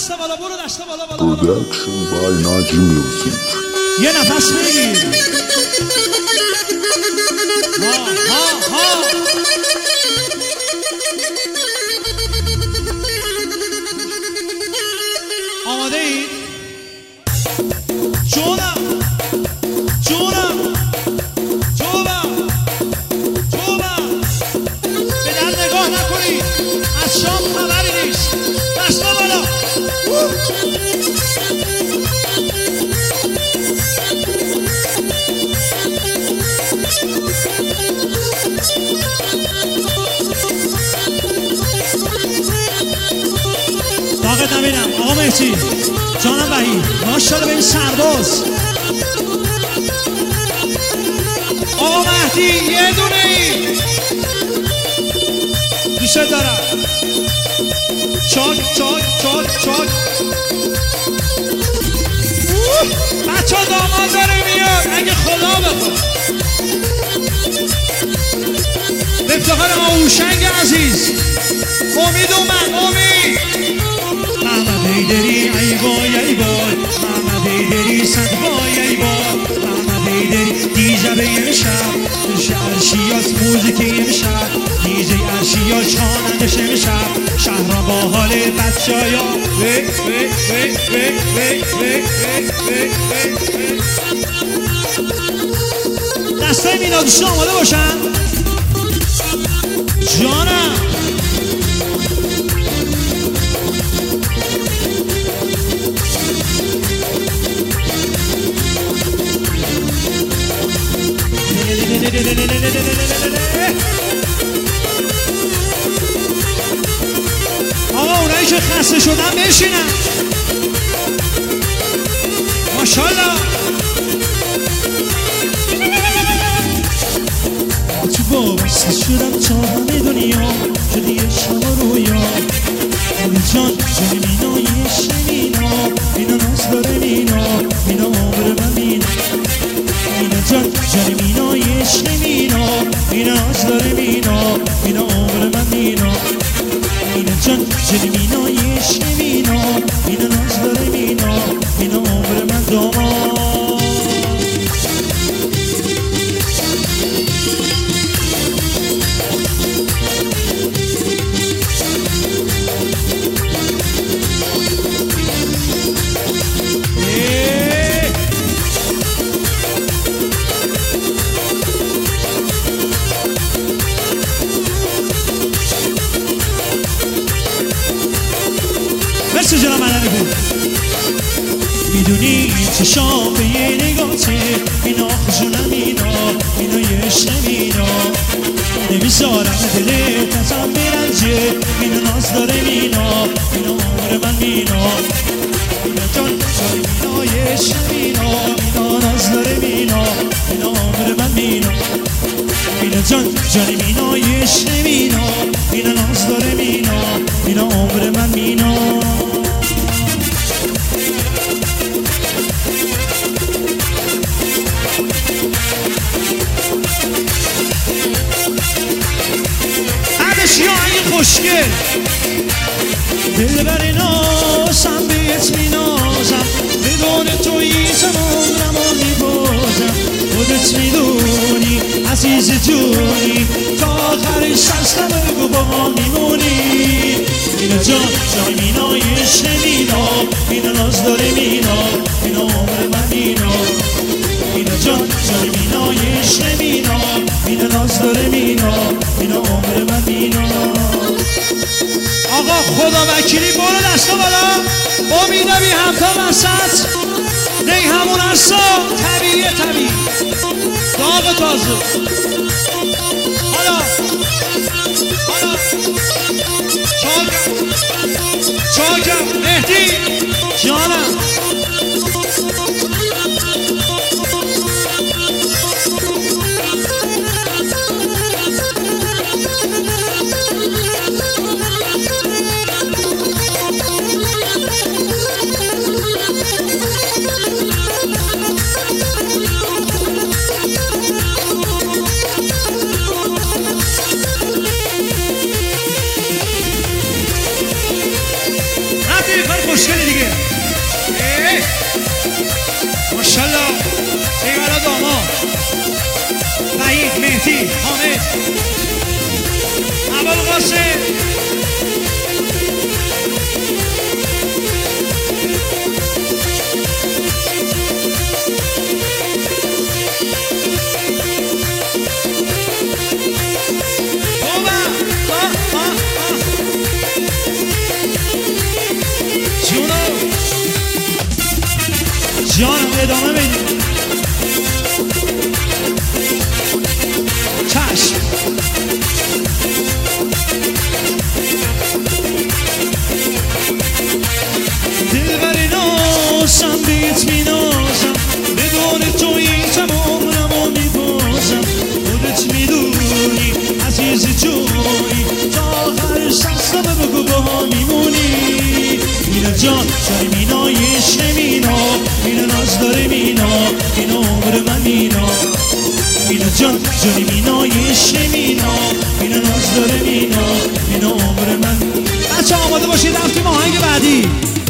دست بالا، برو دست بالا بالا. Production by Naji Music. یه نفس بگیر. ها ها ها. آماده ای؟ جونم جونم جونم جونم. به در نگاه نکنید، از شام خبری نیست. دستا بالا. طاقت نبینم آقا مهدی، جانم وحید، ماشاءالله به این سرباز. آقا مهدی یه دونه ای دوست دارم. چاک چاک چاک چاک. بچه ها داماد داره میاد اگه خدا بخواد. به افتخار آهوشنگ عزیز امید اومد. امید محمد ایدری ای وای ای وای، محمد ایدری صد وای ای وای، محمد ایدری دیجه به امشب ارشیات موزیک امشب، دیجه ارشیات چانندش امشب، شهران با حال بچه‌یا دستای مینا دوستان آماده باشن. جانم آقا اونایی که خسته شدن بشینن. ماشاءالله. تو وابسته شدم تا همه دنیا شدی یه شب رویا. امید جان جان مینا یه شمینا، مینا ناز داره مینا، مینا عمر من مینا، مینا جان جان مینا یه شمینا، مینا ناز داره مینا، مینا عمر من مینا، مینا جان جان مینا یه شمینا، مینا ناز داره مینا، مینا عمر من دامان. مرسی جناب مدنی بود. میدونی چشام به یه نگاته، مینا خوشونم مینا، مینا یه عشق مینا، نمیذارم دلت ازم برنجه، مینا ناز داره مینا، مینا عمر من مینا، مینا جان جان مینا یه عشق مینا، مینا ناز داره مینا، مینا عمر من مینا، مینا جان جان مینا یه عشق مینا، مینا ناز داره مینا، مینا عمر من مینا. خوشگل دل بر نازم بهت مینازم، بدون توی زمانم و میبازم، خودت میدونی عزیز جونی، تا آخر سرسم بگو با ما میمونی. مینا جان جان مینا یه عشق مینا، مینا ناز داره مینا، مینا عمر من مینا، مینا جان جان مینا یه عشق مینا، مینا ناز داره مینا، مینا عمر من مینا. آقا خدا وکیلی برو دستا بالا. امیده بی همتا وسط نی همون هستا طبیعیه، طبیعی داغ تازه. حالا حالا چاکم چاکم مهدی جانم. مشکلی دیگه. ماشالله ایوالا داماد وحید مهدی حامد ابوالقاسم جانم ادامه بدیم. چشم دلبر نازم بیت می نازم بدون توی تمام عمرمو میبازم خودت میدونی عزیز جونی تا آخر سرسم بگو با هم میمونی مینا جان جای مینای عشق مینا مینا ناز داره مینا مینا عمر من مینا مینا جان جای مینای عشق مینا مینا ناز داره مینا مینا عمر من. بچه آماده باشید رفتیم آهنگ بعدی.